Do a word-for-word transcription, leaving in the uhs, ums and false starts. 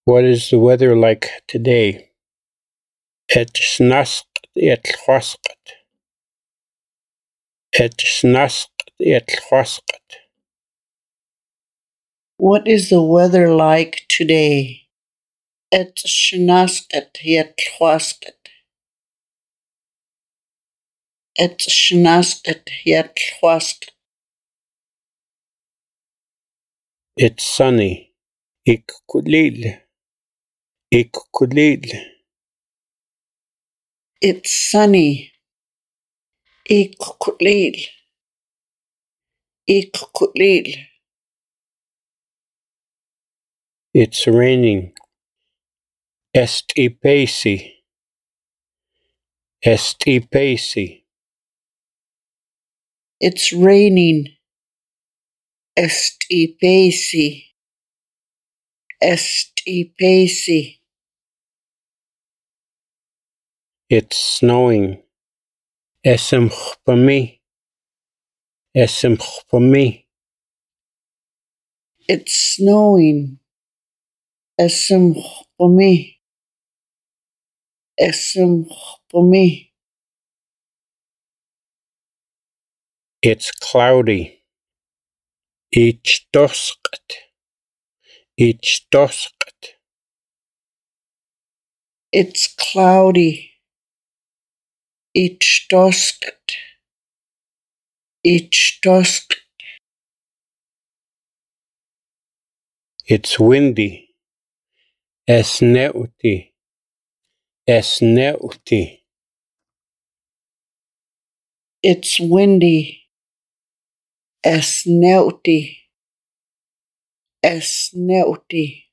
What is the weather like today? Et snasqt et lhwasqt. Et snasqt et lhwasqt. What is the weather like today? Et shnasqet et lhwasqet. Et shnasqet et lhwasqet. It's sunny. Ik kulil. Ik kulil. It's sunny. Ik kulil. Ik kulil. It's raining. Est ipesi. Est ipesi. It's raining. Est ipesi. Est ipesi. It's snowing. Esem chpami. Esem chpami. It's snowing. Esem chpami. Esem chpami. It's cloudy. Ich tosqt. Ich tosqt. It's cloudy. Ich tosqt. Ich tosqt. It's windy. Es neuti. Es neuti. It's windy. Es neuti. Es neuti.